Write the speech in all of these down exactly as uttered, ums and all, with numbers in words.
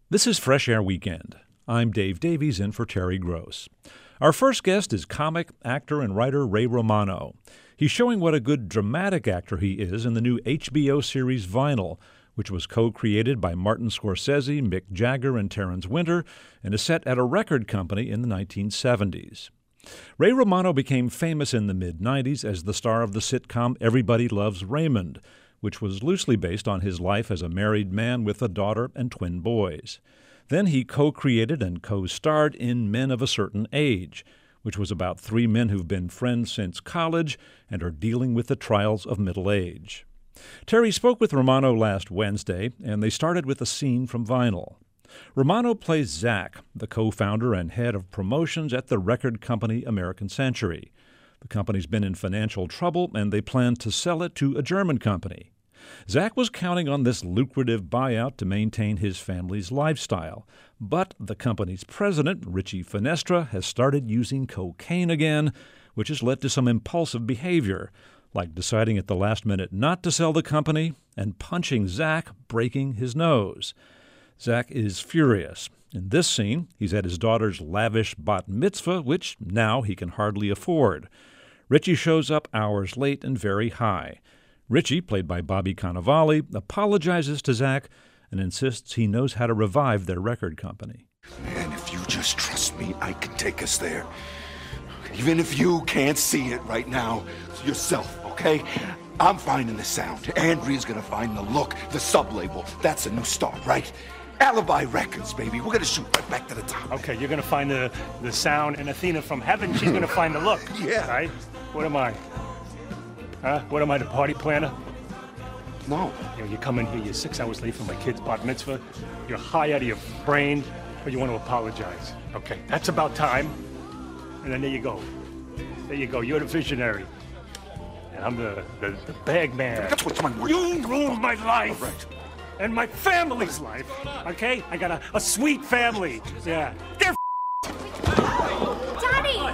This is Fresh Air Weekend. I'm Dave Davies in for Terry Gross. Our first guest is comic, actor, and writer Ray Romano. He's showing what a good dramatic actor he is in the new H B O series Vinyl, which was co-created by Martin Scorsese, Mick Jagger, and Terrence Winter, and is set at a record company in the nineteen seventies. Ray Romano became famous in the mid nineties as the star of the sitcom Everybody Loves Raymond, which was loosely based on his life as a married man with a daughter and twin boys. Then he co-created and co-starred in Men of a Certain Age, which was about three men who've been friends since college and are dealing with the trials of middle age. Terry spoke with Romano last Wednesday, and they started with a scene from Vinyl. Romano plays Zach, the co-founder and head of promotions at the record company American Century. The company's been in financial trouble, and they plan to sell it to a German company. Zach was counting on this lucrative buyout to maintain his family's lifestyle, but the company's president, Richie Fenestra, has started using cocaine again, which has led to some impulsive behavior, like deciding at the last minute not to sell the company and punching Zach, breaking his nose. Zach is furious. In this scene, he's at his daughter's lavish bat mitzvah, which now he can hardly afford. Richie shows up hours late and very high. Richie, played by Bobby Cannavale, apologizes to Zach and insists he knows how to revive their record company. Man, if you just trust me, I can take us there. Even if you can't see it right now yourself, okay? I'm finding the sound. Andrea's gonna find the look, the sub-label. That's a new start, right? Alibi Records, baby. We're gonna shoot right back to the top. Okay, you're gonna find the, the sound, and Athena from heaven, she's gonna find the look. Yeah. Right? What am I? Huh? What am I, the party planner? No. You know, you come in here, you're six hours late for my kid's bat mitzvah, you're high out of your brain, but you want to apologize. Okay, that's about time. And then there you go. There you go, you're the visionary. And I'm the, the, the bag man. That's what my word. You ruined my life. All right. And my family's life, okay? I got a, a sweet family. Yeah. They're Daddy!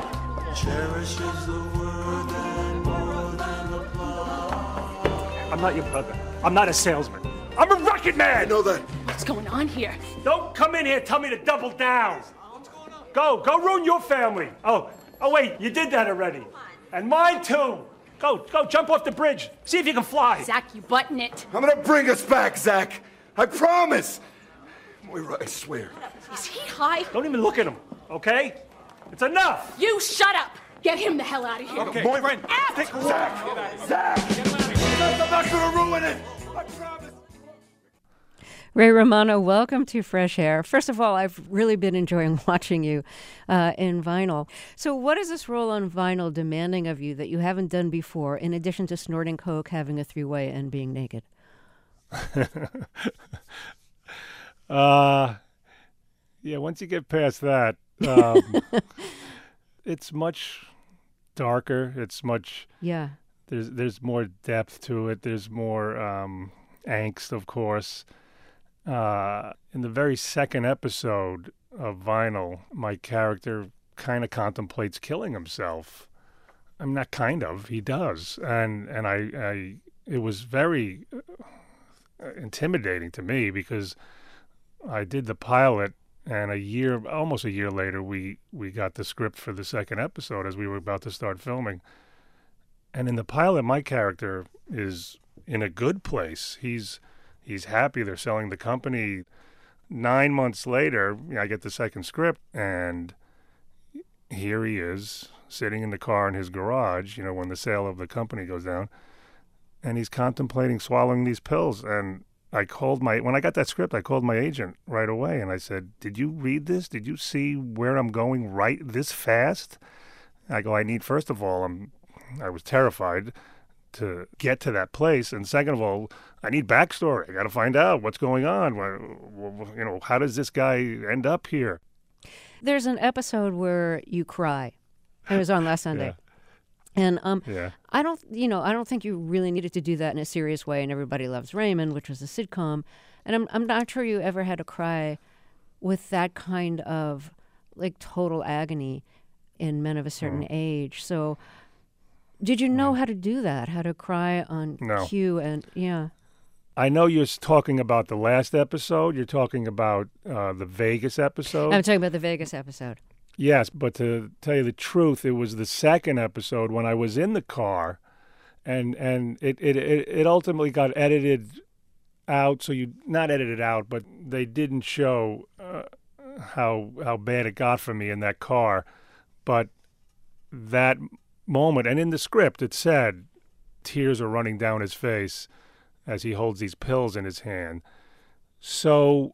I'm not your brother. I'm not a salesman. I'm a rocket man! I know that. What's going on here? Don't come in here and tell me to double down. Go, go ruin your family. Oh, oh wait, you did that already. And mine too. Go, go, jump off the bridge. See if you can fly. Zach, you button it. I'm gonna bring us back, Zach. I promise. Moira, I swear. Is he high? Don't even look at him, okay? It's enough. You shut up! Get him the hell out of here. Okay. Moira, Out! take Zach. Zach. I'm not gonna ruin it. I promise. Ray Romano, welcome to Fresh Air. First of all, I've really been enjoying watching you uh, in Vinyl. So what is this role on Vinyl demanding of you that you haven't done before, in addition to snorting coke, having a three-way, and being naked? uh, yeah, once you get past that, um, it's much darker. It's much... Yeah. There's, there's more depth to it. There's more um, angst, of course. Uh, in the very second episode of Vinyl, my character kind of contemplates killing himself. I mean, not kind of, he does. And and I, I it was very uh, intimidating to me because I did the pilot, and a year, almost a year later, we, we got the script for the second episode as we were about to start filming. And in the pilot, my character is in a good place. He's He's happy. They're selling the company. Nine months later, you know, I get the second script, and here he is sitting in the car in his garage, you know, when the sale of the company goes down, and he's contemplating swallowing these pills. And I called my, when I got that script, I called my agent right away, and I said, did you read this? Did you see where I'm going right this fast? I go, I need, first of all, I'm, I was terrified to get to that place, and second of all, I need backstory. I got to find out what's going on. You know, how does this guy end up here? There's an episode where you cry. It was on last Sunday. Yeah. And um, Yeah. I don't, you know, I don't think you really needed to do that in a serious way. And Everybody Loves Raymond, which was a sitcom, and I'm, I'm not sure you ever had to cry with that kind of like total agony in Men of a Certain Mm. Age. So, did you know how to do that? How to cry on No. cue? And yeah. I know you're talking about the last episode. You're talking about uh, the Vegas episode. I'm talking about the Vegas episode. Yes, but to tell you the truth, it was the second episode when I was in the car, and and it it it, it ultimately got edited out. So you not edited out, but they didn't show uh, how how bad it got for me in that car. But that moment, and in the script, it said tears are running down his face as he holds these pills in his hand. So,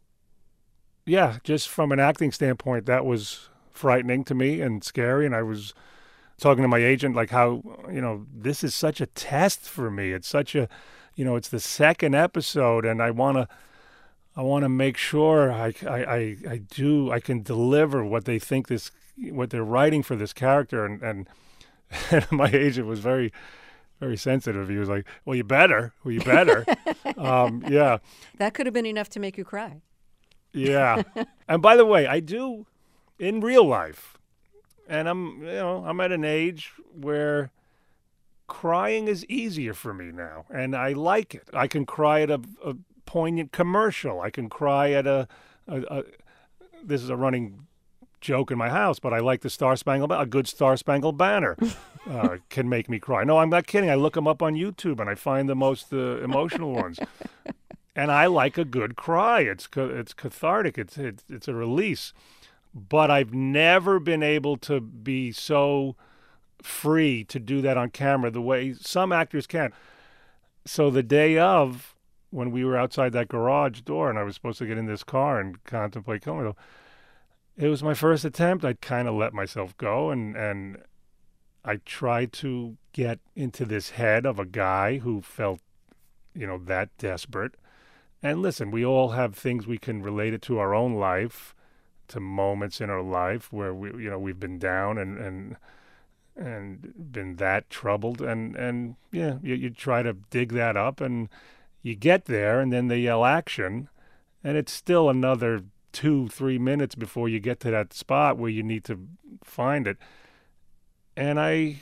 yeah, just from an acting standpoint, that was frightening to me and scary. And I was talking to my agent, like how, you know, this is such a test for me. It's such a, you know, it's the second episode, and I want to, I want to make sure I, I, I, I do, I can deliver what they think this, what they're writing for this character. And, and, and my agent was very, very sensitive. He was like, well, you better. Well, you better. um, yeah. That could have been enough to make you cry. Yeah. And by the way, I do in real life. And I'm, you know, I'm at an age where crying is easier for me now. And I like it. I can cry at a, a poignant commercial. I can cry at a, a, a, this is a running joke in my house, but I like the Star Spangled, a good Star Spangled Banner uh, can make me cry. No, I'm not kidding. I look them up on YouTube and I find the most uh, emotional ones. And I like a good cry. It's it's cathartic. It's, it's it's a release. But I've never been able to be so free to do that on camera the way some actors can. So the day of, when we were outside that garage door and I was supposed to get in this car and contemplate killing myself, it was my first attempt. I kind of let myself go, and, and I tried to get into this head of a guy who felt, you know, that desperate. And listen, we all have things we can relate it to our own life, to moments in our life where we, you know, we've been down and and and been that troubled, and and yeah, you, you try to dig that up, and you get there, and then they yell action, and it's still another two, three minutes before you get to that spot where you need to find it. And I,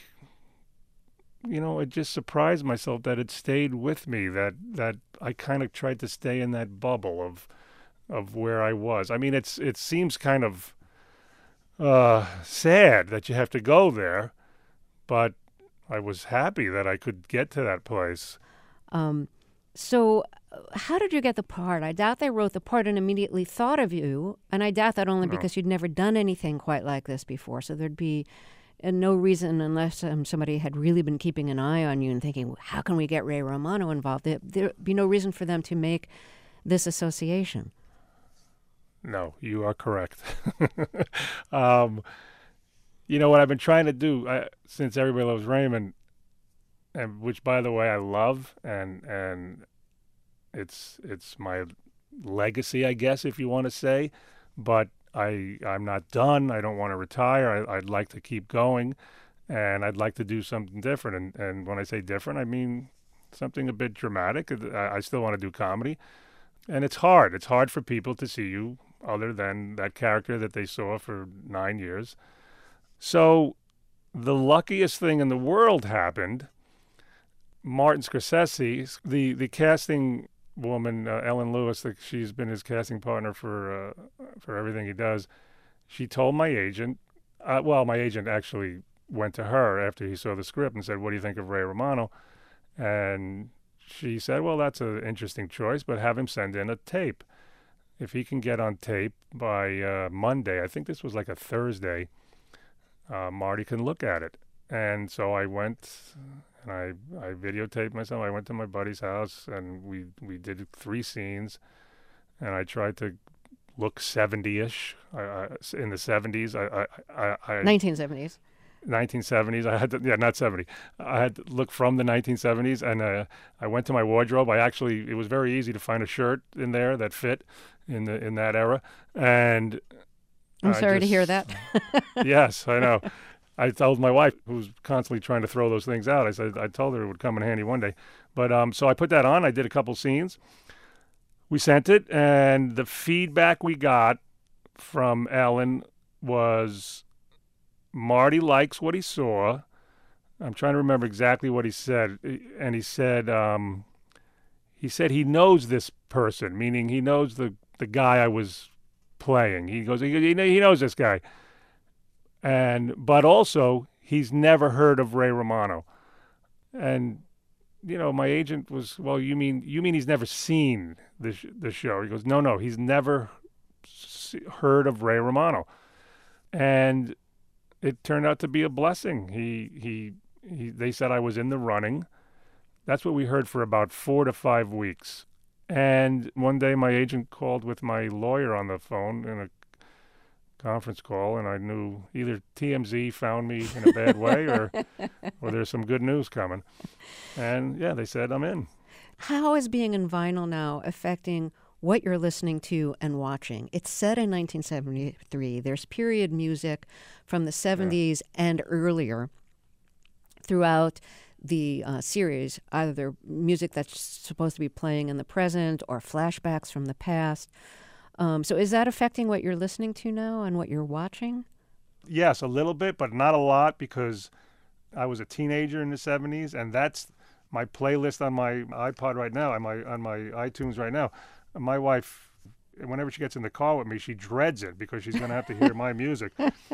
you know, it just surprised myself that it stayed with me, that that I kind of tried to stay in that bubble of of where I was. I mean, it's it seems kind of uh, sad that you have to go there, but I was happy that I could get to that place. Um, so how did you get the part? I doubt they wrote the part and immediately thought of you, and I doubt that only No. because you'd never done anything quite like this before. So there'd be uh, no reason, unless um, somebody had really been keeping an eye on you and thinking, how can we get Ray Romano involved? There, there'd be no reason for them to make this association. No, you are correct. um, you know what I've been trying to do I, since Everybody Loves Raymond, and which, by the way, I love, and and it's it's my legacy, I guess, if you want to say. But I I'm not done. I don't want to retire. I, I'd like to keep going, and I'd like to do something different. And and when I say different, I mean something a bit dramatic. I, I still want to do comedy, and it's hard. It's hard for people to see you other than that character that they saw for nine years. So the luckiest thing in the world happened. Martin Scorsese, the, the casting woman, uh, Ellen Lewis, the, she's been his casting partner for uh, for everything he does. She told my agent, uh, well, my agent actually went to her after he saw the script and said, what do you think of Ray Romano? And she said, well, that's an interesting choice, but have him send in a tape. If he can get on tape by uh, Monday, I think this was like a Thursday, uh, Marty can look at it. And so I went and I, I videotaped myself. I went to my buddy's house and we, we did three scenes, and I tried to look seventy-ish. I, I, in the seventies, I, I, I, I nineteen seventies. nineteen seventies. I had to, yeah, not seventy. I had to look from the nineteen seventies, and uh, I went to my wardrobe. I actually, it was very easy to find a shirt in there that fit in the in that era. And I'm I sorry to just- hear that. Yes, I know. I told my wife, who's constantly trying to throw those things out, I said, I told her it would come in handy one day. But um, so I put that on. I did a couple scenes. We sent it, and the feedback we got from Ellen was, Marty likes what he saw. I'm trying to remember exactly what he said. And he said um, he said he knows this person, meaning he knows the, the guy I was playing. He goes, he, he he knows this guy. And but also, he's never heard of Ray Romano. And, you know, my agent was, well, you mean you mean he's never seen the, sh- the show? He goes, no, no, he's never se- heard of Ray Romano. And it turned out to be a blessing. He, he, he, they said I was in the running. That's what we heard for about four to five weeks. And one day my agent called with my lawyer on the phone in a conference call, and I knew either T M Z found me in a bad way or or there's some good news coming. And yeah, they said I'm in. How is being in vinyl now affecting what you're listening to and watching? It's set in nineteen seventy-three. There's period music from the seventies yeah. and earlier throughout the uh, series, either music that's supposed to be playing in the present or flashbacks from the past. Um, so is that affecting what you're listening to now and what you're watching? Yes, a little bit, but not a lot, because I was a teenager in the seventies, and that's my playlist on my iPod right now, on my on my iTunes right now. My wife, whenever she gets in the car with me, she dreads it because she's going to have to hear my music.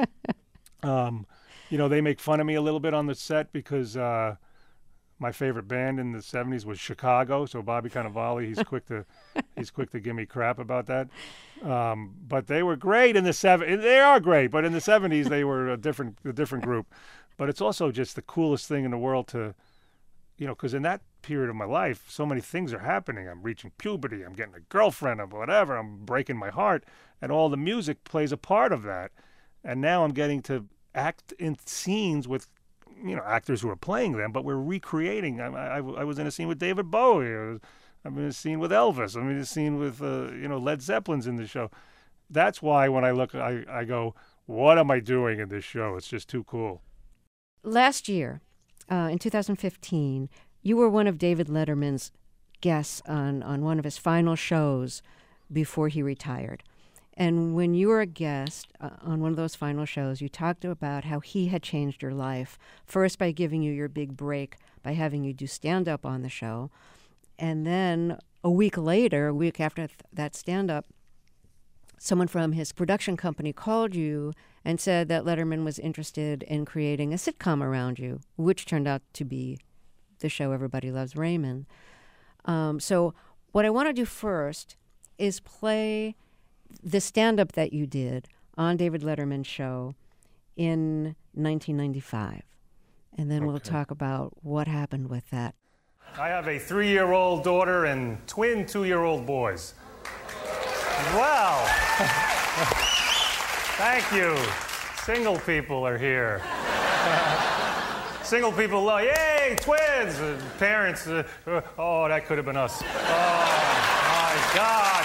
Um, you know, they make fun of me a little bit on the set because uh, my favorite band in the seventies was Chicago, so Bobby Cannavale, he's quick to he's quick to give me crap about that. Um, but they were great in the seventies. They are great, but in the seventies they were a different a different group. But it's also just the coolest thing in the world to, you know, because in that period of my life, so many things are happening. I'm reaching puberty. I'm getting a girlfriend or whatever. I'm breaking my heart, and all the music plays a part of that. And now I'm getting to act in scenes with, you know, actors who are playing them, but we're recreating. I, I, I was in a scene with David Bowie. I was, I'm in a scene with Elvis. I'm in a scene with, uh, you know, Led Zeppelin's in the show. That's why when I look, I, I go, what am I doing in this show? It's just too cool. Last year, uh, in two thousand fifteen, you were one of David Letterman's guests on, on one of his final shows before he retired. And when you were a guest uh, on one of those final shows, you talked about how he had changed your life, first by giving you your big break, by having you do stand-up on the show. And then a week later, a week after th- that stand-up, someone from his production company called you and said that Letterman was interested in creating a sitcom around you, which turned out to be the show Everybody Loves Raymond. Um, so what I want to do first is play the stand-up that you did on David Letterman's show in nineteen ninety-five. And then okay. we'll talk about what happened with that. I have a three-year-old daughter and twin two-year-old boys. Wow. Thank you. Single people are here. Single people love, yay, twins. Uh, parents, uh, uh, oh, that could have been us. Oh, my God.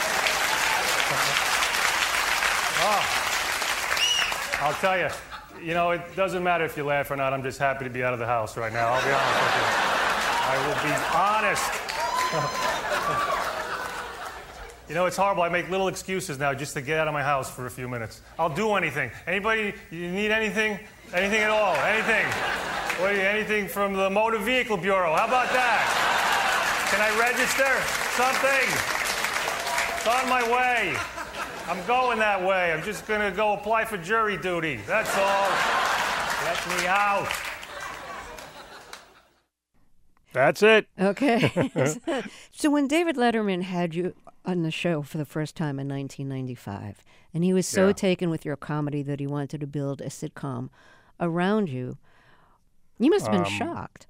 Oh, I'll tell you, you know, it doesn't matter if you laugh or not. I'm just happy to be out of the house right now. I'll be honest with you. I will be honest. You know, it's horrible. I make little excuses now just to get out of my house for a few minutes. I'll do anything. Anybody, you need anything? Anything at all? Anything? What do you, anything from the Motor Vehicle Bureau? How about that? Can I register something? It's on my way. I'm going that way. I'm just going to go apply for jury duty. That's all. Let me out. That's it. Okay. So when David Letterman had you on the show for the first time in nineteen ninety-five, and he was so yeah. taken with your comedy that he wanted to build a sitcom around you, you must have been um, shocked.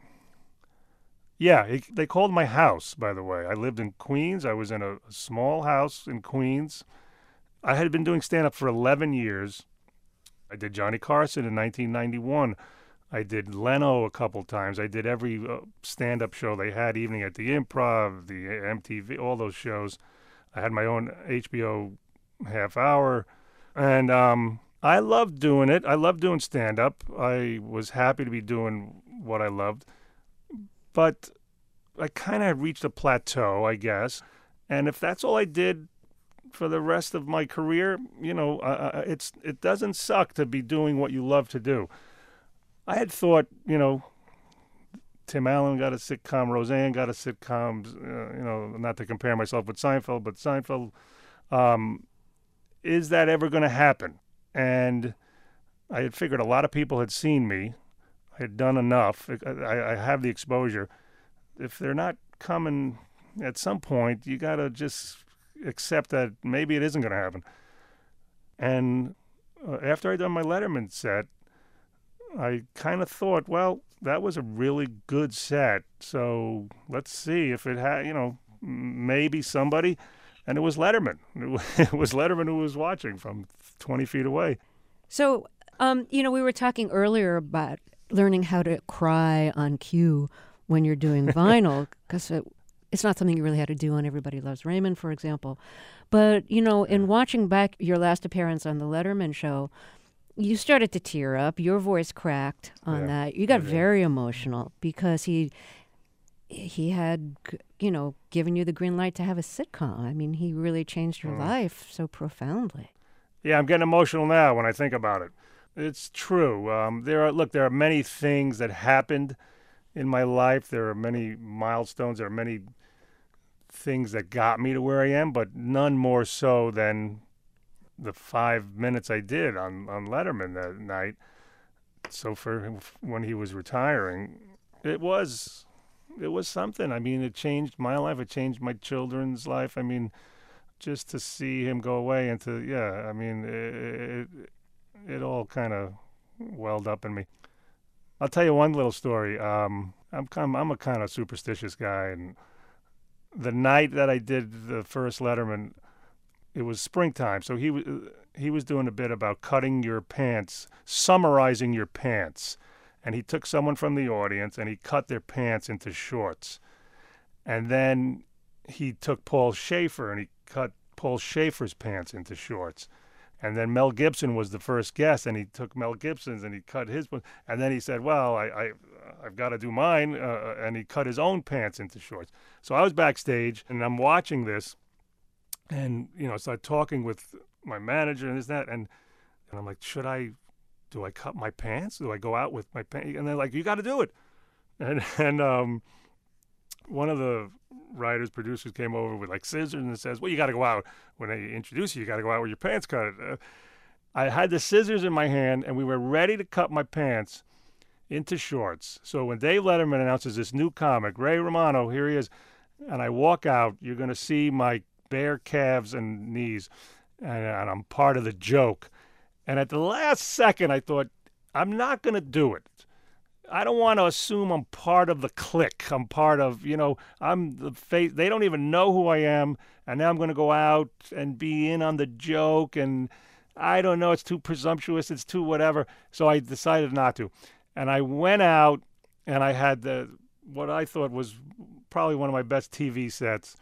Yeah, it, they called my house, by the way. I lived in Queens. I was in a, a small house in Queens. I had been doing stand-up for eleven years. I did Johnny Carson in nineteen ninety-one. I did Leno a couple times. I did every uh, stand-up show they had, Evening at the Improv, the M T V, all those shows. I had my own H B O half hour. And um, I loved doing it. I loved doing stand-up. I was happy to be doing what I loved. But I kind of reached a plateau, I guess. And if that's all I did for the rest of my career, you know, uh, it's it doesn't suck to be doing what you love to do. I had thought, you know, Tim Allen got a sitcom, Roseanne got a sitcom, uh, you know, not to compare myself with Seinfeld, but Seinfeld. Um, is that ever going to happen? And I had figured a lot of people had seen me. I had done enough. I, I have the exposure. If they're not coming at some point, you got to just accept that maybe it isn't going to happen. And uh, after I'd done my Letterman set, I kind of thought, well, that was a really good set. So let's see if it had, you know, maybe somebody. And it was Letterman. It was Letterman who was watching from twenty feet away. So, um, you know, we were talking earlier about learning how to cry on cue when you're doing vinyl, because it, it's not something you really had to do on Everybody Loves Raymond, for example. But, you know, in watching back your last appearance on the Letterman show, you started to tear up. Your voice cracked on Yeah, that. You got I did. very emotional because he he had, you know, given you the green light to have a sitcom. I mean, he really changed your Mm. life so profoundly. Yeah, I'm getting emotional now when I think about it. It's true. Um, there are look, there are many things that happened in my life. There are many milestones. There are many things that got me to where I am, but none more so than the five minutes I did on, on Letterman that night. So for when he was retiring, it was it was something. I mean, it changed my life. It changed my children's life. I mean, just to see him go away and to, yeah, I mean, it, it, it all kind of welled up in me. I'll tell you one little story. Um, I'm kind I'm a kind of superstitious guy, and the night that I did the first Letterman, it was springtime, so he was he was doing a bit about cutting your pants, summarizing your pants, and he took someone from the audience and he cut their pants into shorts, and then he took Paul Schaefer and he cut Paul Schaefer's pants into shorts. And then Mel Gibson was the first guest, and he took Mel Gibson's and he cut his. And then he said, well, I, I, I've got to do mine. Uh, and he cut his own pants into shorts. So I was backstage, and I'm watching this. And, you know, started talking with my manager and this, that. And, and I'm like, should I, do I cut my pants? Do I go out with my pants? And they're like, you got to do it. And, and um, one of the writers, producers came over with like scissors and says, well, you got to go out. When they introduce you, you got to go out with your pants cut. Uh, I had the scissors in my hand, and we were ready to cut my pants into shorts. So when Dave Letterman announces this new comic, Ray Romano, here he is, and I walk out, you're going to see my bare calves and knees, and, and I'm part of the joke. And at the last second, I thought, I'm not going to do it. I don't want to assume I'm part of the clique. I'm part of, you know, I'm the face. They don't even know who I am. And now I'm going to go out and be in on the joke. And I don't know. It's too presumptuous. It's too whatever. So I decided not to. And I went out and I had the what I thought was probably one of my best T V sets.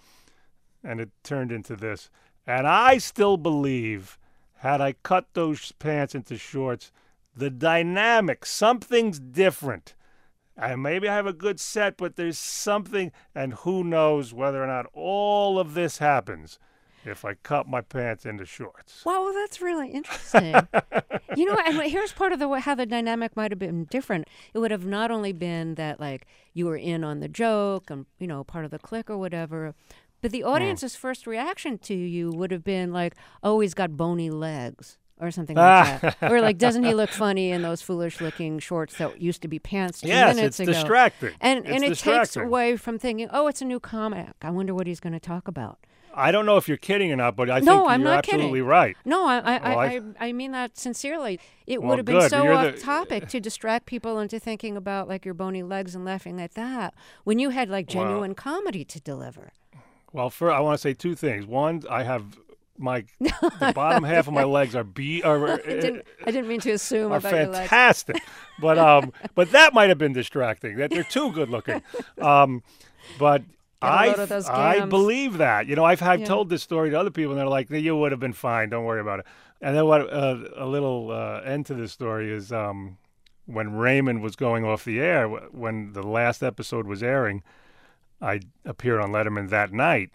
And it turned into this. And I still believe, had I cut those pants into shorts, the dynamic, something's different. And maybe I have a good set, but there's something, and who knows whether or not all of this happens if I cut my pants into shorts. Wow, well, that's really interesting. You know, and here's part of the way how the dynamic might have been different. It would have not only been that, like, you were in on the joke and, you know, part of the clique or whatever, but the audience's mm. first reaction to you would have been like, oh, he's got bony legs. Or something like that. Or like, doesn't he look funny in those foolish-looking shorts that used to be pants two yes, minutes it's ago? distracting. And it's and it distracting. takes away from thinking, oh, it's a new comic. I wonder what he's going to talk about. I don't know if you're kidding or not, but I no, think I'm you're not absolutely kidding. right. No, I I, Well, I, I, I I mean that sincerely. It well, would have been good. so You're off the, topic to distract people into thinking about like your bony legs and laughing at that when you had like genuine well, comedy to deliver. Well, for, I want to say two things. One, I have my the bottom half of my legs are be are. I didn't I didn't mean to assume are about your legs. fantastic, but um, but that might have been distracting. That they're too good looking, um, but I I believe that. You know, I've I've yeah. told this story to other people, and they're like, "You would have been fine. Don't worry about it." And then what? Uh, a little uh, end to this story is um, when Raymond was going off the air, when the last episode was airing, I appeared on Letterman that night.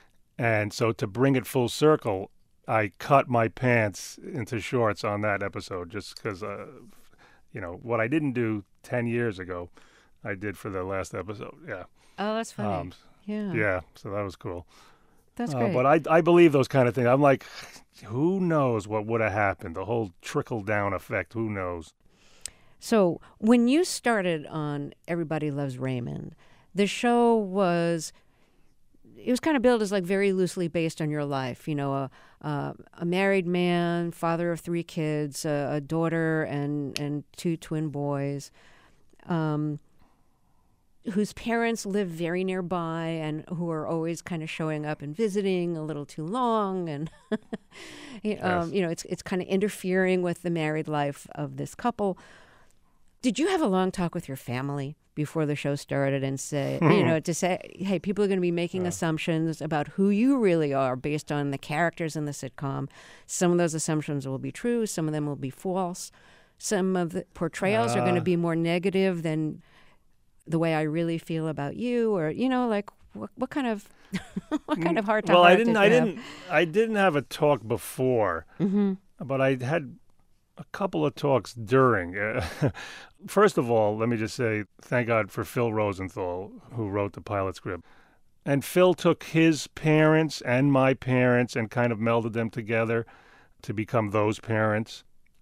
And so to bring it full circle, I cut my pants into shorts on that episode just because, uh, you know, what I didn't do ten years ago, I did for the last episode. Yeah. Oh, that's funny. Um, yeah. Yeah, so that was cool. That's Uh, great. but I, I believe those kind of things. I'm like, who knows what would have happened? The whole trickle-down effect, who knows? So when you started on Everybody Loves Raymond, the show was, it was kind of billed as like very loosely based on your life. You know, a, a, a married man, father of three kids, a, a daughter and, and two twin boys, um, whose parents live very nearby and who are always kind of showing up and visiting a little too long. And, you, um, Yes. you know, it's, it's kind of interfering with the married life of this couple. Did you have a long talk with your family before the show started and say, you know, to say, hey, people are going to be making Yeah. assumptions about who you really are based on the characters in the sitcom. Some of those assumptions will be true. Some of them will be false. Some of the portrayals are going to Uh. be more negative than the way I really feel about you, or, you know, like what, what kind of, what kind of heart to Well, heart I didn't. did I you have? didn't. I didn't have a talk before, Mm-hmm. but I had a couple of talks during. Uh, first of all, let me just say thank God for Phil Rosenthal, who wrote the pilot script. And Phil took his parents and my parents and kind of melded them together to become those parents.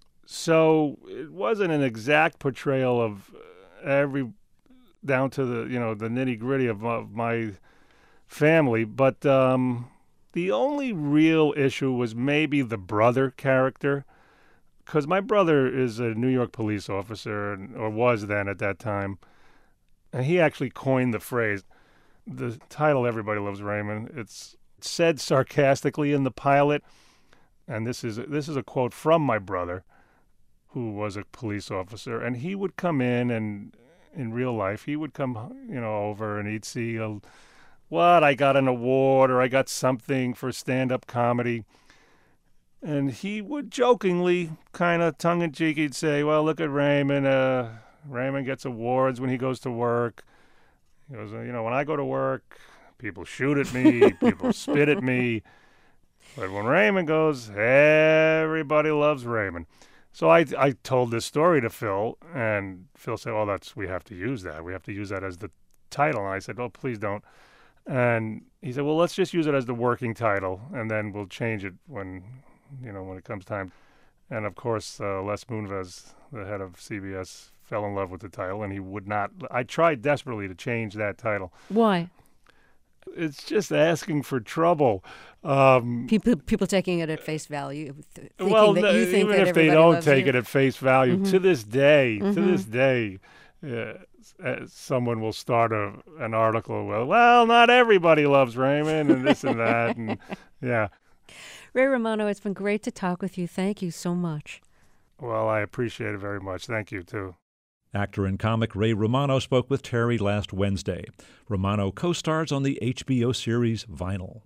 So it wasn't an exact portrayal of every down to the you know the nitty gritty of, of my family, but um, the only real issue was maybe the brother character, because my brother is a New York police officer, and, or was then at that time, and he actually coined the phrase. The title "Everybody Loves Raymond." It's said sarcastically in the pilot, and this is this is a quote from my brother, who was a police officer, and he would come in and. In real life, he would come, you know, over and he'd see, a, what, I got an award or I got something for stand-up comedy. And he would jokingly, kind of tongue-in-cheek, he'd say, well, look at Raymond. Uh, Raymond gets awards when he goes to work. He goes, you know, when I go to work, people shoot at me, people spit at me. But when Raymond goes, everybody loves Raymond. So I I told this story to Phil, and Phil said, "Oh, that's we have to use that. We have to use that as the title." And I said, "Oh, please don't." And he said, "Well, let's just use it as the working title, and then we'll change it when, you know, when it comes time." And of course, uh, Les Moonves, the head of C B S, fell in love with the title, and he would not. I tried desperately to change that title. Why? It's just asking for trouble. Um, People people taking it at face value, th- thinking well, that you no, think even that if they everybody don't loves take you. it at face value, Mhm. to this day, to Mhm. this day, uh, uh, someone will start a, an article. Well, well, not everybody loves Raymond, and this and that, and yeah. Ray Romano, it's been great to talk with you. Thank you so much. Well, I appreciate it very much. Thank you too. Actor and comic Ray Romano spoke with Terry last Wednesday. Romano co-stars on the H B O series Vinyl.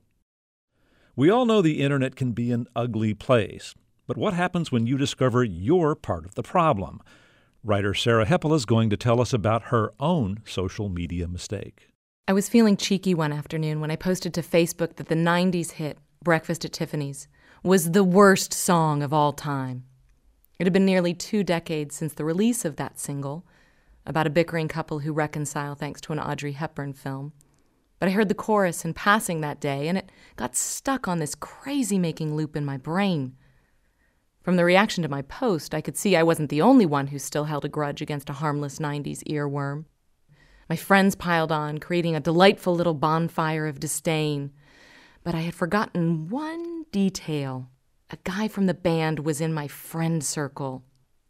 We all know the internet can be an ugly place, but what happens when you discover you're part of the problem? Writer Sarah Heppel is going to tell us about her own social media mistake. I was feeling cheeky one afternoon when I posted to Facebook that the nineties hit, Breakfast at Tiffany's, was the worst song of all time. It had been nearly two decades since the release of that single, about a bickering couple who reconcile thanks to an Audrey Hepburn film. But I heard the chorus in passing that day, and it got stuck on this crazy-making loop in my brain. From the reaction to my post, I could see I wasn't the only one who still held a grudge against a harmless nineties earworm. My friends piled on, creating a delightful little bonfire of disdain. But I had forgotten one detail. A guy from the band was in my friend circle.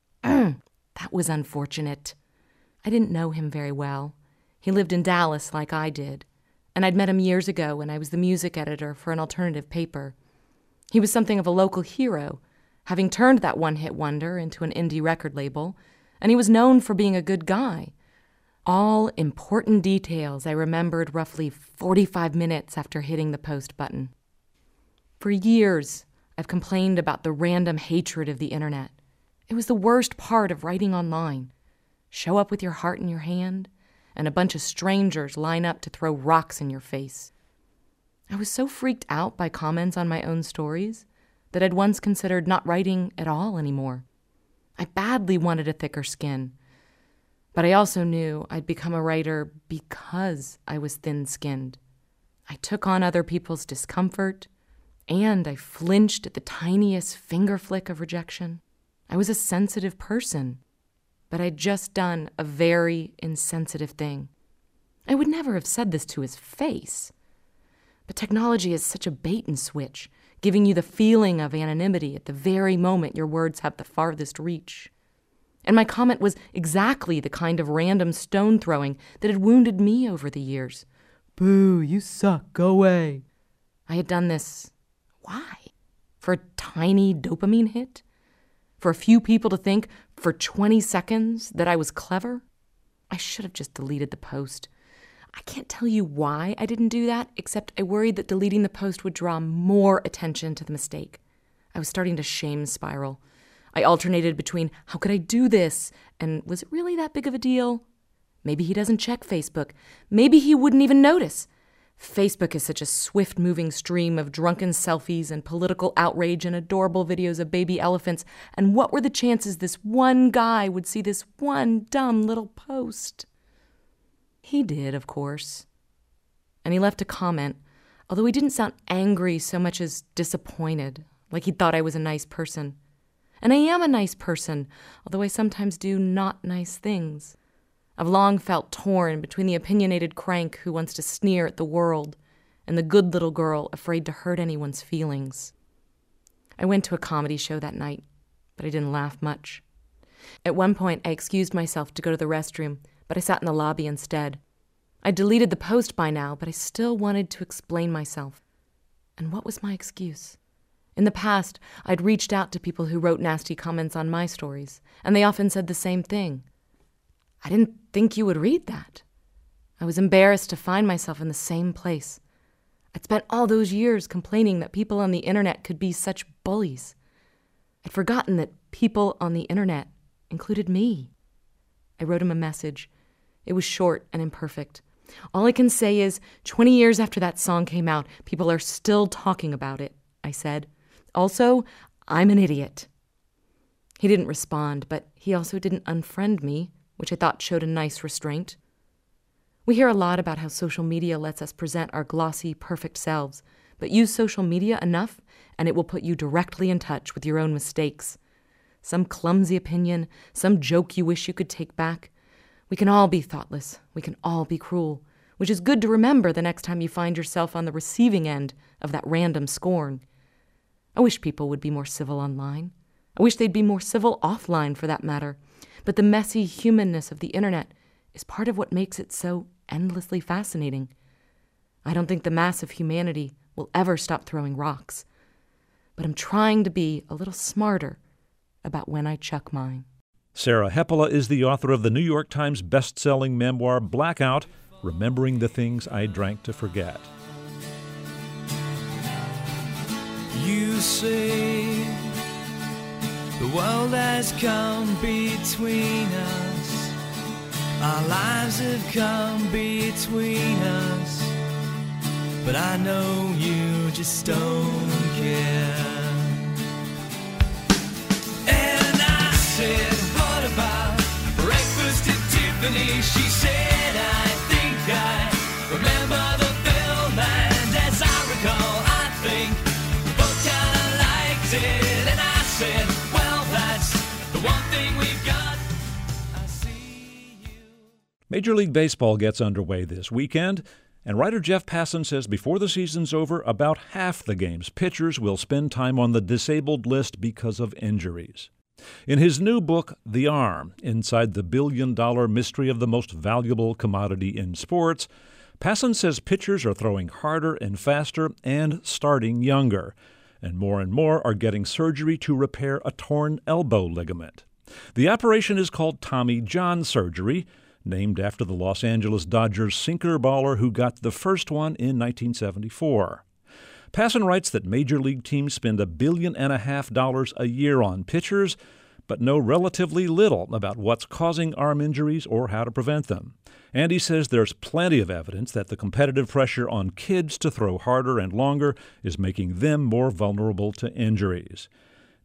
That was unfortunate. I didn't know him very well. He lived in Dallas like I did, and I'd met him years ago when I was the music editor for an alternative paper. He was something of a local hero, having turned that one-hit wonder into an indie record label, and he was known for being a good guy. All important details I remembered roughly forty-five minutes after hitting the post button. For years, I've complained about the random hatred of the internet. It was the worst part of writing online. Show up with your heart in your hand, and a bunch of strangers line up to throw rocks in your face. I was so freaked out by comments on my own stories that I'd once considered not writing at all anymore. I badly wanted a thicker skin. But I also knew I'd become a writer because I was thin-skinned. I took on other people's discomfort, and I flinched at the tiniest finger flick of rejection. I was a sensitive person, but I'd just done a very insensitive thing. I would never have said this to his face. But technology is such a bait and switch, giving you the feeling of anonymity at the very moment your words have the farthest reach. And my comment was exactly the kind of random stone throwing that had wounded me over the years. Boo, you suck, go away. I had done this, why? For a tiny dopamine hit? For a few people to think, for twenty seconds, that I was clever? I should have just deleted the post. I can't tell you why I didn't do that, except I worried that deleting the post would draw more attention to the mistake. I was starting to shame spiral. I alternated between, how could I do this? And was it really that big of a deal? Maybe he doesn't check Facebook. Maybe he wouldn't even notice. Facebook is such a swift-moving stream of drunken selfies and political outrage and adorable videos of baby elephants. And what were the chances this one guy would see this one dumb little post? He did, of course. And he left a comment, although he didn't sound angry so much as disappointed, like he thought I was a nice person. And I am a nice person, although I sometimes do not nice things. I've long felt torn between the opinionated crank who wants to sneer at the world and the good little girl afraid to hurt anyone's feelings. I went to a comedy show that night, but I didn't laugh much. At one point, I excused myself to go to the restroom, but I sat in the lobby instead. I deleted the post by now, but I still wanted to explain myself. And what was my excuse? In the past, I'd reached out to people who wrote nasty comments on my stories, and they often said the same thing. I didn't think you would read that. I was embarrassed to find myself in the same place. I'd spent all those years complaining that people on the internet could be such bullies. I'd forgotten that people on the internet included me. I wrote him a message. It was short and imperfect. All I can say is, twenty years after that song came out, people are still talking about it, I said. Also, I'm an idiot. He didn't respond, but he also didn't unfriend me, which I thought showed a nice restraint. We hear a lot about how social media lets us present our glossy, perfect selves, but use social media enough, and it will put you directly in touch with your own mistakes. Some clumsy opinion, some joke you wish you could take back. We can all be thoughtless. We can all be cruel, which is good to remember the next time you find yourself on the receiving end of that random scorn. I wish people would be more civil online. I wish they'd be more civil offline, for that matter. But the messy humanness of the internet is part of what makes it so endlessly fascinating. I don't think the mass of humanity will ever stop throwing rocks. But I'm trying to be a little smarter about when I chuck mine. Sarah Hepola is the author of the New York Times best-selling memoir Blackout, Remembering the Things I Drank to Forget. You say the world has come between us. Our lives have come between us. But I know you just don't care. And I said, what about breakfast at Tiffany? She said, I think I remember the film. And as I recall, I think we both kinda liked it. And I said, well, that's the one thing we've got. I see you. Major League Baseball gets underway this weekend, and writer Jeff Passan says before the season's over, about half the game's pitchers will spend time on the disabled list because of injuries. In his new book, The Arm, Inside the Billion-Dollar Mystery of the Most Valuable Commodity in Sports, Passan says pitchers are throwing harder and faster and starting younger, and more and more are getting surgery to repair a torn elbow ligament. The operation is called Tommy John surgery, named after the Los Angeles Dodgers sinker baller who got the first one in nineteen seventy-four. Passan writes that major league teams spend a billion and a half dollars a year on pitchers, but know relatively little about what's causing arm injuries or how to prevent them. And he says there's plenty of evidence that the competitive pressure on kids to throw harder and longer is making them more vulnerable to injuries.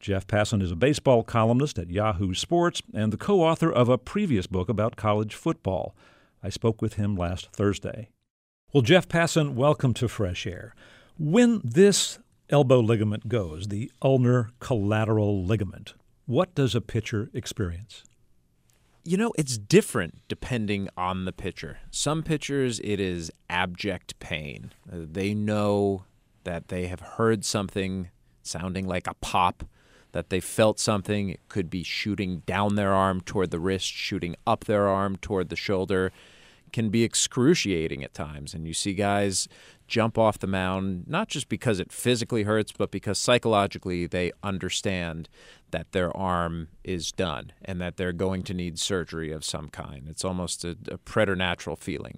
Jeff Passan is a baseball columnist at Yahoo Sports and the co-author of a previous book about college football. I spoke with him last Thursday. Well, Jeff Passan, welcome to Fresh Air. When this elbow ligament goes, the ulnar collateral ligament, what does a pitcher experience? You know, it's different depending on the pitcher. Some pitchers, it is abject pain. Uh, they know that they have heard something sounding like a pop, that they felt something. It could be shooting down their arm toward the wrist, shooting up their arm toward the shoulder. It can be excruciating at times. And you see guys jump off the mound, not just because it physically hurts, but because psychologically they understand that their arm is done and that they're going to need surgery of some kind. It's almost a, a preternatural feeling.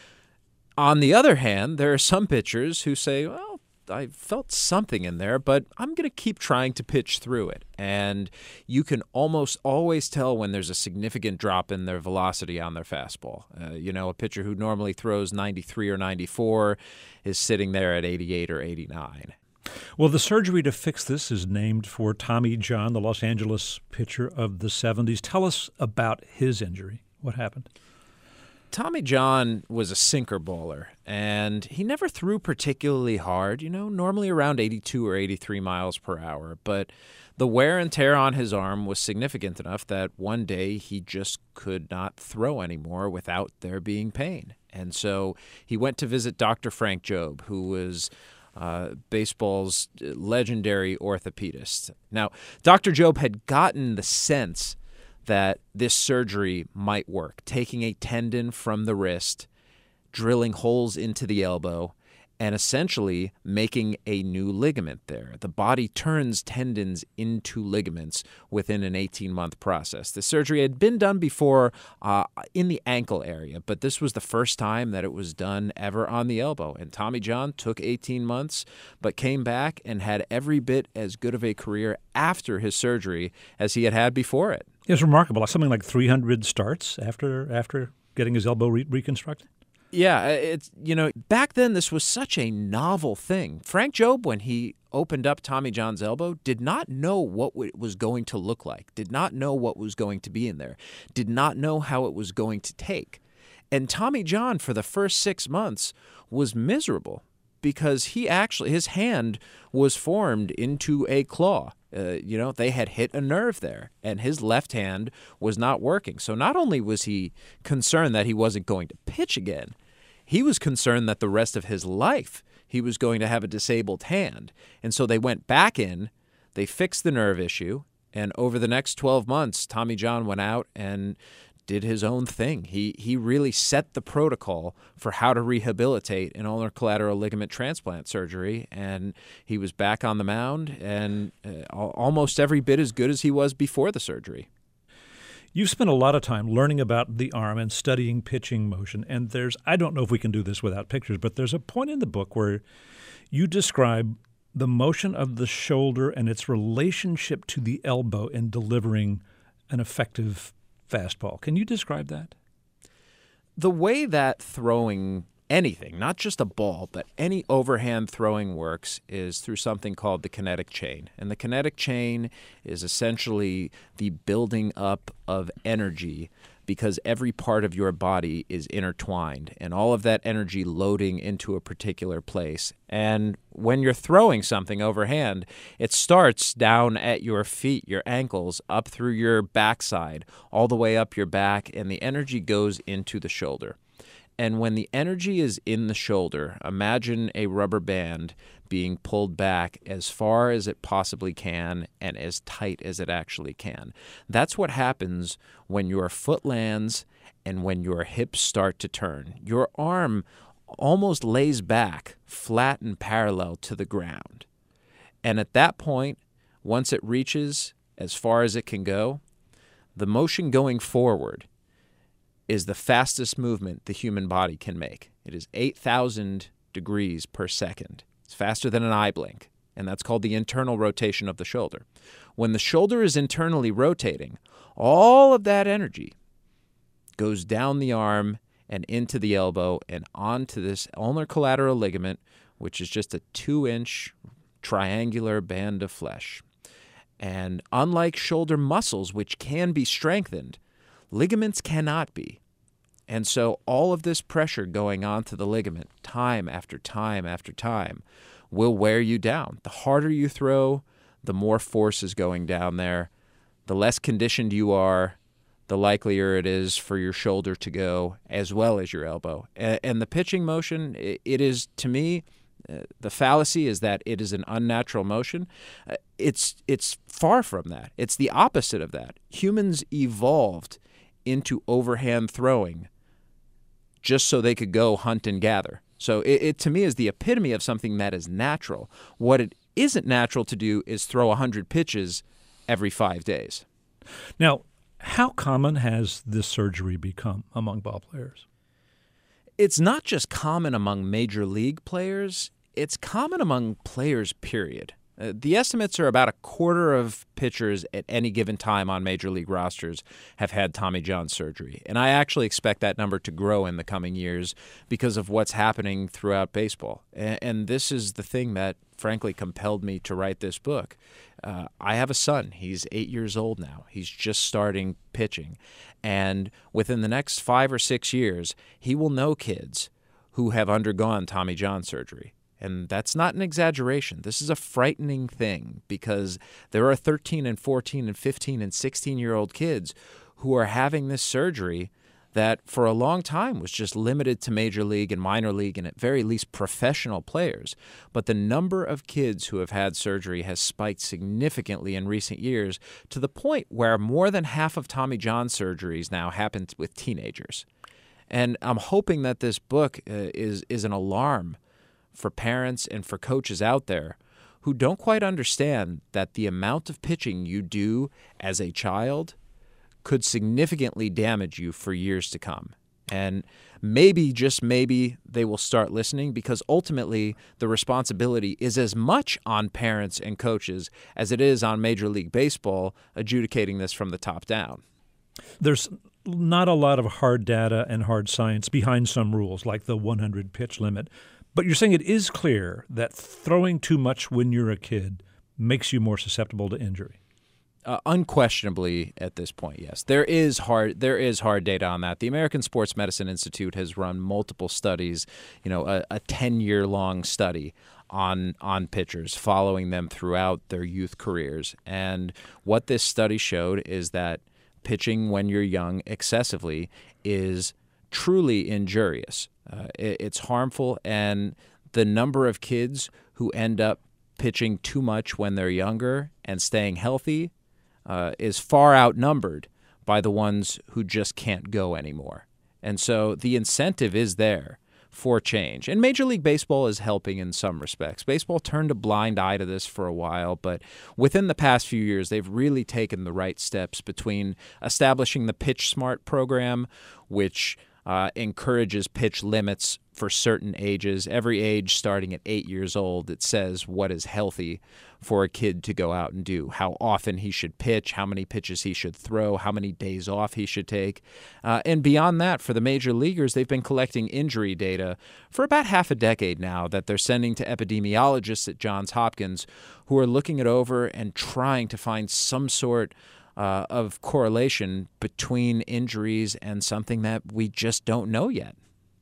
On the other hand, there are some pitchers who say, well, I felt something in there, but I'm going to keep trying to pitch through it. And you can almost always tell when there's a significant drop in their velocity on their fastball. Uh, you know, a pitcher who normally throws ninety-three or ninety-four is sitting there at eighty-eight or eighty-nine. Well, the surgery to fix this is named for Tommy John, the Los Angeles pitcher of the seventies. Tell us about his injury. What happened? Tommy John was a sinker bowler, and he never threw particularly hard, you know, normally around eighty-two or eighty-three miles per hour. But the wear and tear on his arm was significant enough that one day he just could not throw anymore without there being pain. And so he went to visit Doctor Frank Jobe, who was uh, baseball's legendary orthopedist. Now, Doctor Jobe had gotten the sense that this surgery might work, taking a tendon from the wrist, drilling holes into the elbow, and essentially making a new ligament there. The body turns tendons into ligaments within an eighteen-month process. The surgery had been done before uh, in the ankle area, but this was the first time that it was done ever on the elbow. And Tommy John took eighteen months, but came back and had every bit as good of a career after his surgery as he had had before it. It's remarkable. Something like three hundred starts after after getting his elbow re- reconstructed. Yeah, it's, you know, back then this was such a novel thing. Frank Jobe, when he opened up Tommy John's elbow, did not know what it was going to look like, did not know what was going to be in there, did not know how it was going to take. And Tommy John, for the first six months, was miserable because he actually, his hand was formed into a claw. Uh, you know, they had hit a nerve there, and his left hand was not working. So not only was he concerned that he wasn't going to pitch again, he was concerned that the rest of his life he was going to have a disabled hand. And so they went back in, they fixed the nerve issue, and over the next twelve months, Tommy John went out and did his own thing. He he really set the protocol for how to rehabilitate an ulnar collateral ligament transplant surgery, and he was back on the mound and uh, almost every bit as good as he was before the surgery. You've spent a lot of time learning about the arm and studying pitching motion, and there's, I don't know if we can do this without pictures, but there's a point in the book where you describe the motion of the shoulder and its relationship to the elbow in delivering an effective fastball. Can you describe that? The way that throwing anything, not just a ball, but any overhand throwing works is through something called the kinetic chain. And the kinetic chain is essentially the building up of energy because every part of your body is intertwined and all of that energy loading into a particular place. And when you're throwing something overhand, it starts down at your feet, your ankles, up through your backside, all the way up your back, and the energy goes into the shoulder. And when the energy is in the shoulder, imagine a rubber band being pulled back as far as it possibly can and as tight as it actually can. That's what happens when your foot lands and when your hips start to turn. Your arm almost lays back, flat and parallel to the ground. And at that point, once it reaches as far as it can go, the motion going forward is the fastest movement the human body can make. It is eight thousand degrees per second. It's faster than an eye blink, and that's called the internal rotation of the shoulder. When the shoulder is internally rotating, all of that energy goes down the arm and into the elbow and onto this ulnar collateral ligament, which is just a two-inch triangular band of flesh. And unlike shoulder muscles, which can be strengthened, ligaments cannot be. And so all of this pressure going on to the ligament time after time after time will wear you down. The harder you throw, the more force is going down there. The less conditioned you are, the likelier it is for your shoulder to go as well as your elbow. And the pitching motion, it is, to me, the fallacy is that it is an unnatural motion. It's it's far from that. It's the opposite of that. Humans evolved into overhand throwing just so they could go hunt and gather. So it, it to me is the epitome of something that is natural. What it isn't natural to do is throw one hundred pitches every five days. Now, how common has this surgery become among ball players? It's not just common among major league players. It's common among players, period. Uh, the estimates are about a quarter of pitchers at any given time on major league rosters have had Tommy John surgery. And I actually expect that number to grow in the coming years because of what's happening throughout baseball. And, and this is the thing that, frankly, compelled me to write this book. Uh, I have a son. He's eight years old now. He's just starting pitching. And within the next five or six years, he will know kids who have undergone Tommy John surgery. And that's not an exaggeration. This is a frightening thing because there are thirteen and fourteen and fifteen and sixteen-year-old kids who are having this surgery that for a long time was just limited to major league and minor league and at very least professional players. But the number of kids who have had surgery has spiked significantly in recent years to the point where more than half of Tommy John surgeries now happen with teenagers. And I'm hoping that this book uh, is is an alarm for parents and for coaches out there who don't quite understand that the amount of pitching you do as a child could significantly damage you for years to come. And maybe, just maybe, they will start listening because ultimately the responsibility is as much on parents and coaches as it is on Major League Baseball adjudicating this from the top down. There's not a lot of hard data and hard science behind some rules like the one hundred pitch limit. But you're saying it is clear that throwing too much when you're a kid makes you more susceptible to injury. Uh, unquestionably, at this point, yes. There is hard there is hard data on that. The American Sports Medicine Institute has run multiple studies, you know, a, a ten-year-long study on on pitchers, following them throughout their youth careers. And what this study showed is that pitching when you're young excessively is truly injurious. Uh, it, it's harmful, and the number of kids who end up pitching too much when they're younger and staying healthy uh, is far outnumbered by the ones who just can't go anymore. And so the incentive is there for change. And Major League Baseball is helping in some respects. Baseball turned a blind eye to this for a while, but within the past few years, they've really taken the right steps between establishing the Pitch Smart program, which Uh, encourages pitch limits for certain ages. Every age starting at eight years old, it says what is healthy for a kid to go out and do, how often he should pitch, how many pitches he should throw, how many days off he should take. Uh, and beyond that, for the major leaguers, they've been collecting injury data for about half a decade now that they're sending to epidemiologists at Johns Hopkins who are looking it over and trying to find some sort Uh, of correlation between injuries and something that we just don't know yet.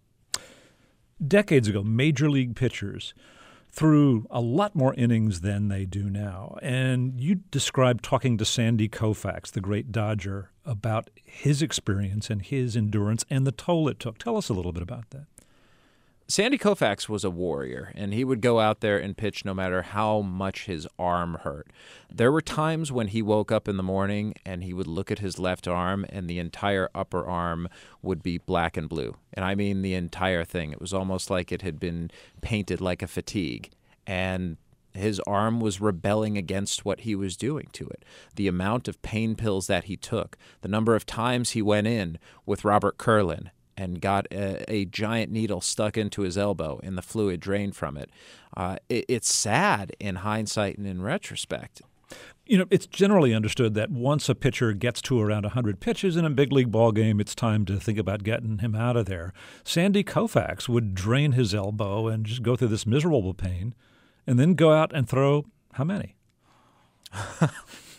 Decades ago, major league pitchers threw a lot more innings than they do now. And you described talking to Sandy Koufax, the great Dodger, about his experience and his endurance and the toll it took. Tell us a little bit about that. Sandy Koufax was a warrior, and he would go out there and pitch no matter how much his arm hurt. There were times when he woke up in the morning and he would look at his left arm and the entire upper arm would be black and blue. And I mean the entire thing. It was almost like it had been painted like a fatigue. And his arm was rebelling against what he was doing to it. The amount of pain pills that he took, the number of times he went in with Robert Kurland and got a, a giant needle stuck into his elbow and the fluid drained from it. Uh, it. It's sad in hindsight and in retrospect. You know, it's generally understood that once a pitcher gets to around one hundred pitches in a big league ball game, it's time to think about getting him out of there. Sandy Koufax would drain his elbow and just go through this miserable pain and then go out and throw how many?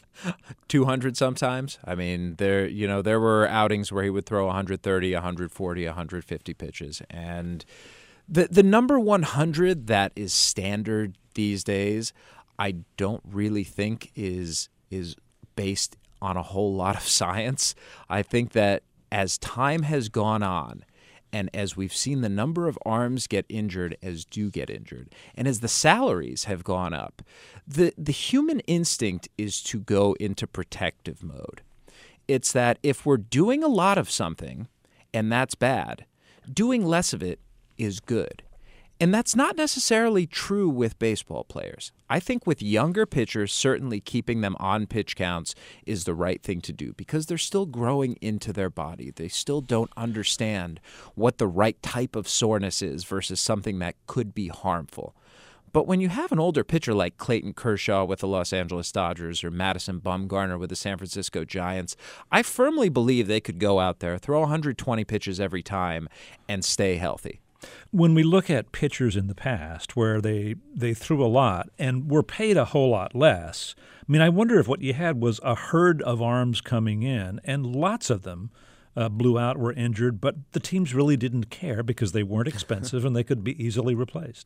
two hundred sometimes. I mean, there you know there were outings where he would throw one thirty, one forty, one fifty pitches, and the the number one hundred that is standard these days, I don't really think is is based on a whole lot of science. I think that as time has gone on, and as we've seen the number of arms get injured as do get injured, and as the salaries have gone up, the, the human instinct is to go into protective mode. It's that if we're doing a lot of something, and that's bad, doing less of it is good. And that's not necessarily true with baseball players. I think with younger pitchers, certainly keeping them on pitch counts is the right thing to do because they're still growing into their body. They still don't understand what the right type of soreness is versus something that could be harmful. But when you have an older pitcher like Clayton Kershaw with the Los Angeles Dodgers or Madison Bumgarner with the San Francisco Giants, I firmly believe they could go out there, throw one hundred twenty pitches every time, and stay healthy. When we look at pitchers in the past where they, they threw a lot and were paid a whole lot less, I mean, I wonder if what you had was a herd of arms coming in, and lots of them uh, blew out, were injured, but the teams really didn't care because they weren't expensive and they could be easily replaced.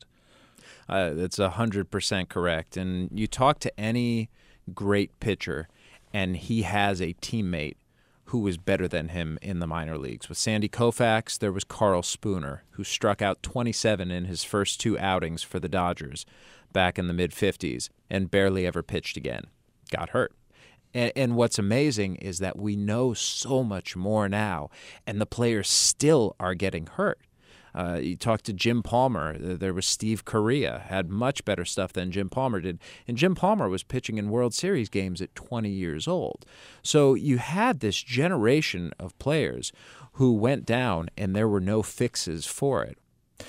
Uh, that's one hundred percent correct. And you talk to any great pitcher, and he has a teammate who was better than him in the minor leagues. With Sandy Koufax, there was Carl Spooner, who struck out twenty-seven in his first two outings for the Dodgers back in the mid-fifties and barely ever pitched again. Got hurt. And, and what's amazing is that we know so much more now, and the players still are getting hurt. Uh, you talk to Jim Palmer. There was Steve Correa, had much better stuff than Jim Palmer did. And Jim Palmer was pitching in World Series games at twenty years old. So you had this generation of players who went down, and there were no fixes for it.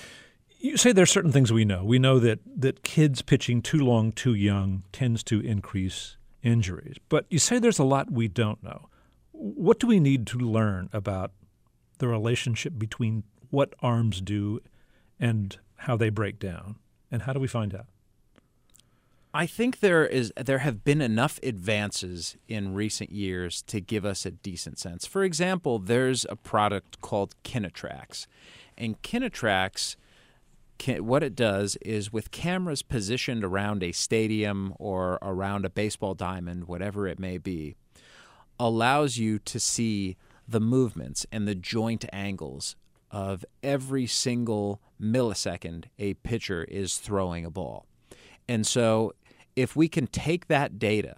You say there's certain things we know. We know that, that kids pitching too long, too young tends to increase injuries. But you say there's a lot we don't know. What do we need to learn about the relationship between what arms do and how they break down, and how do we find out? I think there is there have been enough advances in recent years to give us a decent sense. For example, there's a product called Kinetrax, and Kinetrax, can, what it does is with cameras positioned around a stadium or around a baseball diamond, whatever it may be, allows you to see the movements and the joint angles of every single millisecond a pitcher is throwing a ball. And so if we can take that data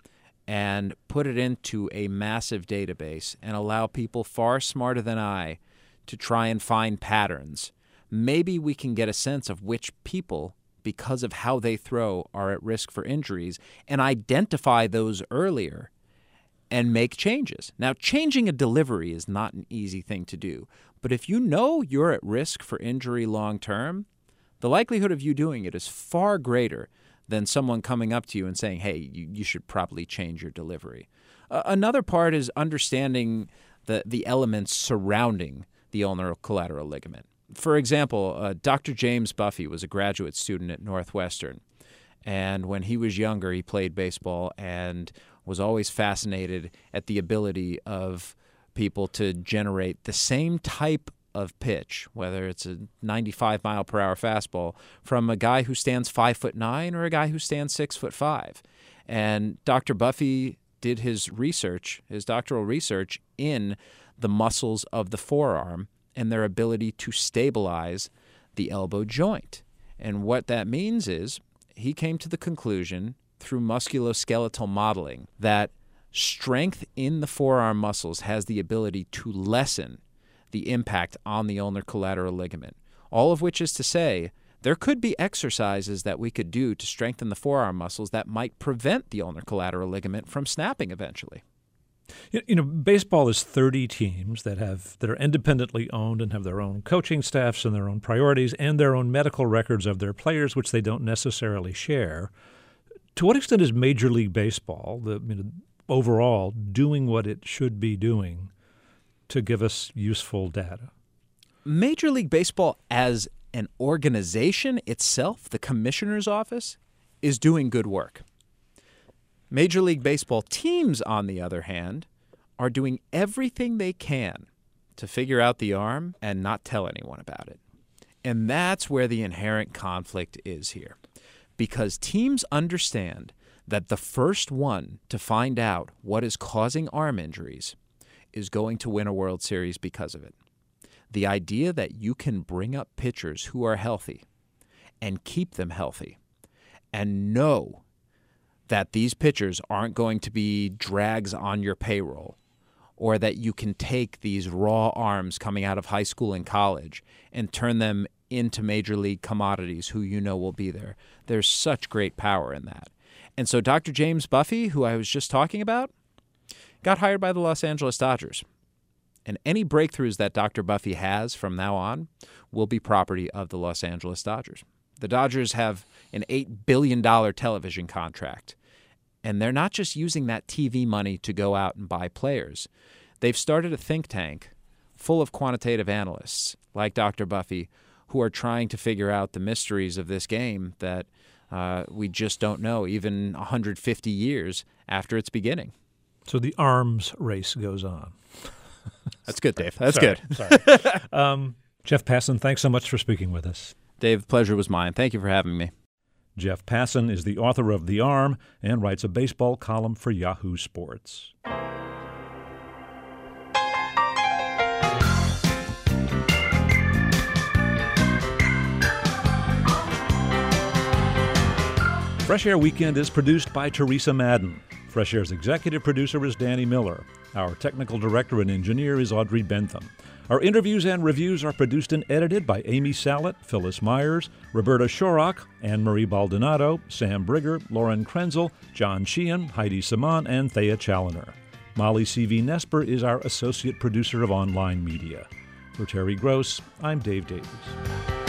and put it into a massive database and allow people far smarter than I to try and find patterns, maybe we can get a sense of which people, because of how they throw, are at risk for injuries and identify those earlier and make changes. Now, changing a delivery is not an easy thing to do, but if you know you're at risk for injury long term, the likelihood of you doing it is far greater than someone coming up to you and saying, hey, you, you should probably change your delivery. Uh, another part is understanding the, the elements surrounding the ulnar collateral ligament. For example, uh, Doctor James Buffy was a graduate student at Northwestern, and when he was younger, he played baseball and was always fascinated at the ability of people to generate the same type of pitch, whether it's a ninety-five mile per hour fastball, from a guy who stands five foot nine or a guy who stands six foot five. And Doctor Buffy did his research, his doctoral research, in the muscles of the forearm and their ability to stabilize the elbow joint. And what that means is he came to the conclusion through musculoskeletal modeling that strength in the forearm muscles has the ability to lessen the impact on the ulnar collateral ligament. All of which is to say, there could be exercises that we could do to strengthen the forearm muscles that might prevent the ulnar collateral ligament from snapping eventually. You know, baseball is thirty teams that have that are independently owned and have their own coaching staffs and their own priorities and their own medical records of their players, which they don't necessarily share. To what extent is Major League Baseball, the you know, overall, doing what it should be doing to give us useful data? Major League Baseball as an organization itself, the commissioner's office, is doing good work. Major League Baseball teams, on the other hand, are doing everything they can to figure out the arm and not tell anyone about it. And that's where the inherent conflict is here. Because teams understand that the first one to find out what is causing arm injuries is going to win a World Series because of it. The idea that you can bring up pitchers who are healthy and keep them healthy and know that these pitchers aren't going to be drags on your payroll, or that you can take these raw arms coming out of high school and college and turn them into major league commodities who you know will be there. There's such great power in that. And so Doctor James Buffy, who I was just talking about, got hired by the Los Angeles Dodgers. And any breakthroughs that Doctor Buffy has from now on will be property of the Los Angeles Dodgers. The Dodgers have an eight billion dollars television contract. And they're not just using that T V money to go out and buy players. They've started a think tank full of quantitative analysts like Doctor Buffy who are trying to figure out the mysteries of this game that uh, we just don't know, even one hundred fifty years after its beginning. So the arms race goes on. That's good, Dave. That's Sorry. good. Sorry. um, Jeff Passan, thanks so much for speaking with us. Dave, the pleasure was mine. Thank you for having me. Jeff Passan is the author of The Arm and writes a baseball column for Yahoo Sports. Fresh Air Weekend is produced by Teresa Madden. Fresh Air's executive producer is Danny Miller. Our technical director and engineer is Audrey Bentham. Our interviews and reviews are produced and edited by Amy Sallet, Phyllis Myers, Roberta Shorrock, Anne-Marie Baldonado, Sam Brigger, Lauren Krenzel, John Sheehan, Heidi Saman, and Thea Challoner. Molly C V. Nesper is our associate producer of online media. For Terry Gross, I'm Dave Davies.